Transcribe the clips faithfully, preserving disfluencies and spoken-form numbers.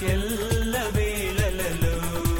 ఎల్ల వేళలలో.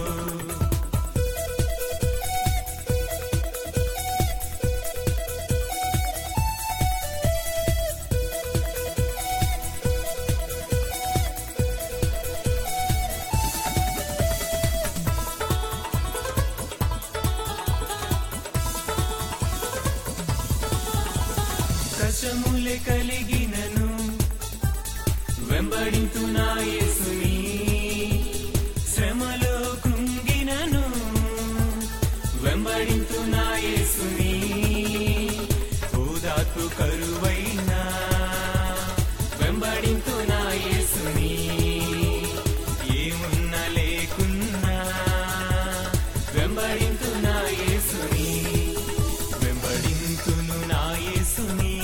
కష్టములే కలిగినను వెంబడింతు నా యేసుని, శ్రమలో కృంగినను వెంబడింతు నా యేసుని, ఓదార్పు కరువైనా వెంబడింతు నా యేసుని, ఏమున్నా లేకున్నా వెంబడింతు నా యేసుని, వెంబడింతును నా యేసుని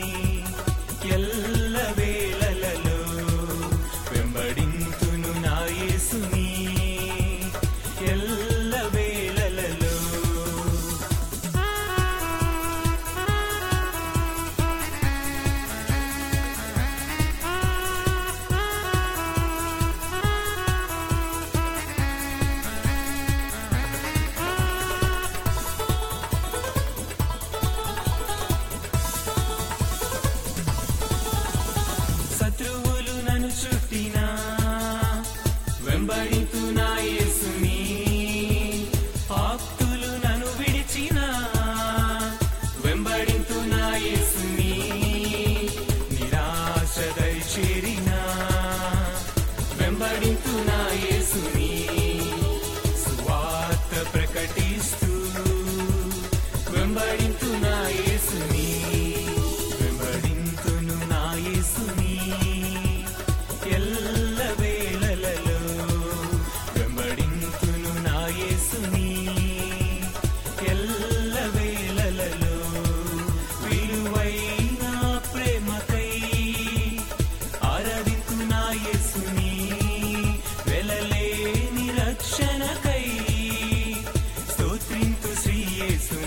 ఎల్ల వేళలలో, వెంబడింతును నా యేసుని ఎల్ల వేళలలో. శత్రువులు నన్ను చుట్టినా వెంబడింతు నా యేసుని, ఆప్తులు నన్ను విడిచినా వెంబడింతు నా యేసుని, నిరాశ దరి చేరినా వెంబడింతు నా యేసుని, సువార్త ప్రకటిస్తూ వెంబడింతు నా యేసుని, వెంబడింతును నా యేసుని ఎల్ల వేళలలో, వెంబడింతును నా యేసుని ఎల్ల వేళలలో. విలువైన ప్రేమకై ఆరాధింతు నా యేసుని, వెలలేని రక్షణకై స్తోత్రింతు శ్రీ యేసు